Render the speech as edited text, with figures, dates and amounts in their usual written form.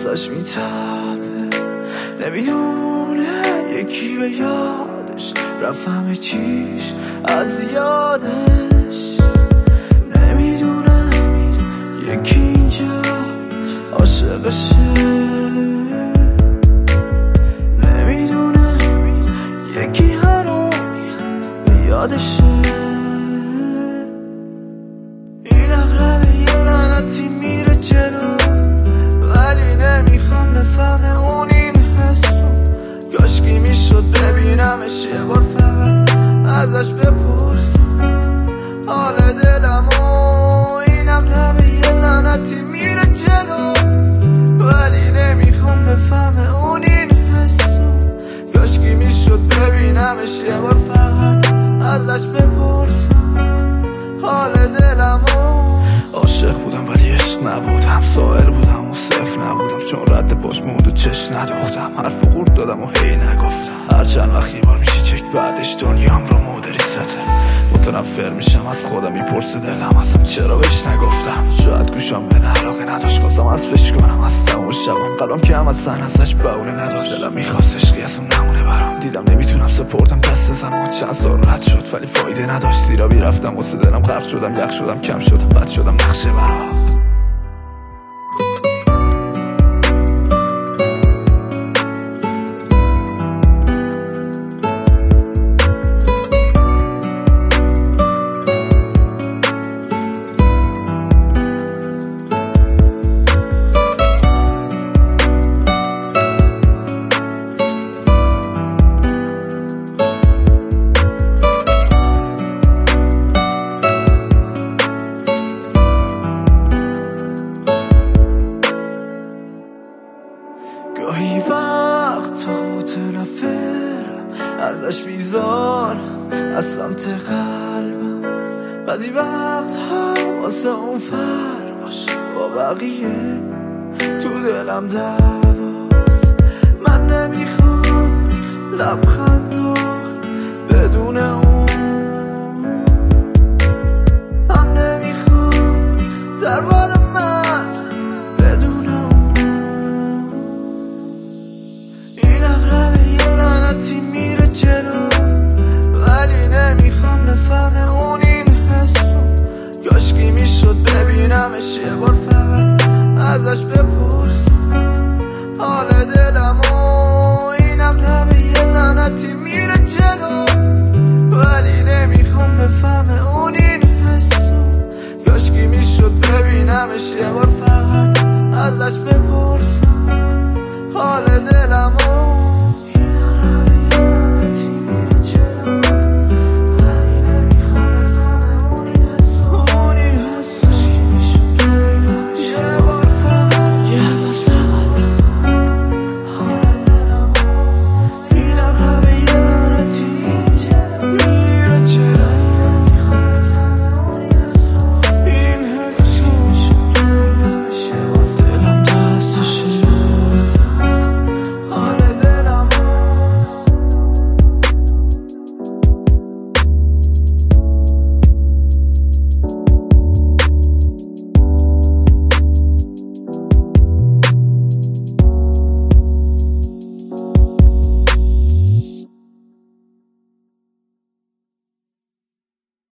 واسش میتابه، نمیدونه یکی به یادش رفت همه چیش از یادش، نمیدونه یکی اینجا عاشقشه، نمیدونه یکی هنوز به یادشه. این اغربه یه لعنتی میره جلو، ولی نمیخوام بفهمه اون این حسو. کاشکی میشد ببینمش یه بار فقط ازش بپرسم حال دلمو. این اغربه یه لعنتی میره جلو، ولی نمیخوام بفهمه اون این حسو. کاشکی میشد ببینمش یه بار فقط ازش بپرسم حال دلمو. عاشق بودم ولی عشق نبودم، سائل بودم و صرف نبودم، چون رد پاش موند و چشم نداختم. حرف و قورت دادم و هی نگفتم، هر چند وقت یه بار میشه چک بعدش دنیام رو مدری سته. متنفر میشم از خودم، میپرسه دلم ازم چرا بهش نگفتم. شاید گوشم به علاقه نداشت، خواستم ازش کنم از تموم شبم. قلبم که هم از سن ازش بهونه نداشت، دلم میخواست عشقی از اون نمونه برام. دیدم نمیتونم سپردم دست زمان، چند سال رد شد ولی فایده نداشت. زیرا بیرفتم واسه دلم غرق شدم، یخ شدم کم شدم بد شدم نقشه برام. گاهی وقتا متنفرم ازش، بیزارم از سمت قلبم. بعضی وقت هم واسه اون فرقش با بقیه تو دلم دواست. من نمیخوام لبخند بدون اون، هم نمیخوام درباره من بدون اون. این اغربه یه لعنتی میره جلو، ولی نمیخوام بفهمه اون این حسو. کاشکی میشد ببینمش یه بار فقط ازش بپرسم حال